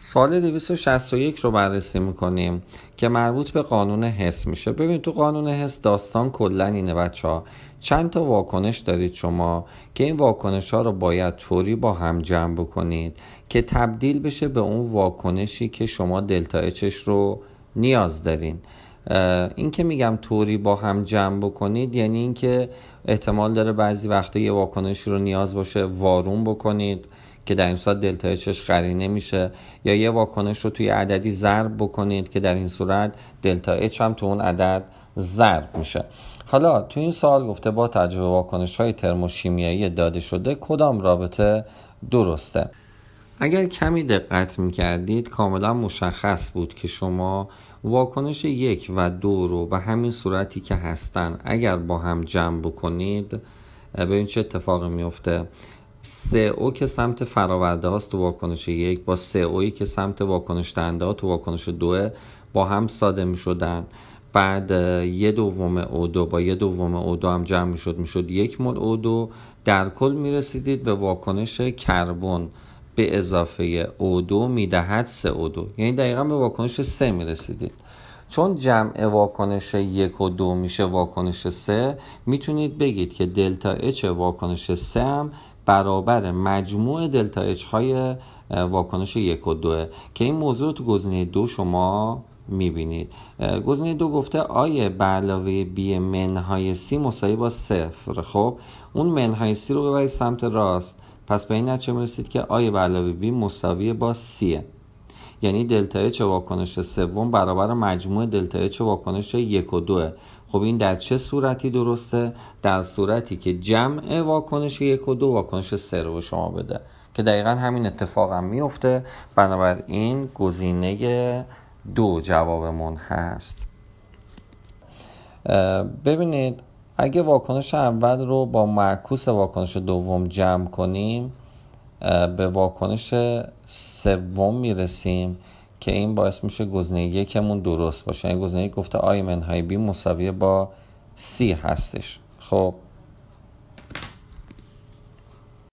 سوال 261 رو بررسی میکنیم که مربوط به قانون حس میشه. ببین تو قانون حس داستان کلا اینه بچه‌ها، چند تا واکنش دارید شما که این واکنش ها رو باید طوری با هم جمع بکنید که تبدیل بشه به اون واکنشی که شما دلتا اچش رو نیاز دارین. این که میگم طوری با هم جمع بکنید یعنی این که احتمال داره بعضی وقتا یه واکنشی رو نیاز باشه وارون بکنید که در این صورت دلتا اچش قرینه میشه، یا یه واکنش رو توی عددی ضرب بکنید که در این صورت دلتا اچ هم تو اون عدد ضرب میشه. حالا تو این سوال گفته با تجربه واکنش های ترموشیمیایی داده شده کدام رابطه درسته؟ اگر کمی دقت میکردید کاملا مشخص بود که شما واکنش 1 و 2 رو به همین صورتی که هستن اگر با هم جمع بکنید ببین چه اتفاقی میفته. 3O که سمت فراورده هاست تو واکنش 1 با 3O'i که سمت واکنش دهنده ها تو واکنش 2 با هم ساده می شدن. بعد 1/2 O2 با 1/2 O2 هم جمع میشد 1 مول O2. در کل می رسیدید به واکنش کربن به اضافه O2 میدهد 3O2، یعنی دقیقا به واکنش 3 می رسیدید. چون جمع واکنش 1 و 2 میشه واکنش 3، میتونید بگید که دلتا اچ واکنش 3 هم برابر مجموع دلتا اچ های واکنش 1 و 2 که این موضوع رو تو گزینه 2 شما میبینید. گزینه 2 گفته آیه به علاوه بی منهای سی مساوی با 0. خب اون منهای سی رو ببرید سمت راست، پس به این نتیجه میرسید که آیه به علاوه بی مساوی با سیه، یعنی دلتا اچ واکنش سوم برابر مجموع دلتا اچ واکنش 1 و 2. خب این در چه صورتی درسته؟ در صورتی که جمع واکنش 1 و 2 واکنش 3 رو به شما بده که دقیقا همین اتفاق هم میفته. بنابراین گزینه 2 جوابمون هست. ببینید اگه واکنش اول رو با معکوس واکنش دوم جمع کنیم به واکنش سوم میرسیم که این باعث میشه گزینه یکمون درست باشه. این گزینه یک گفته آی منهای بی مساویه با سی هستش. خب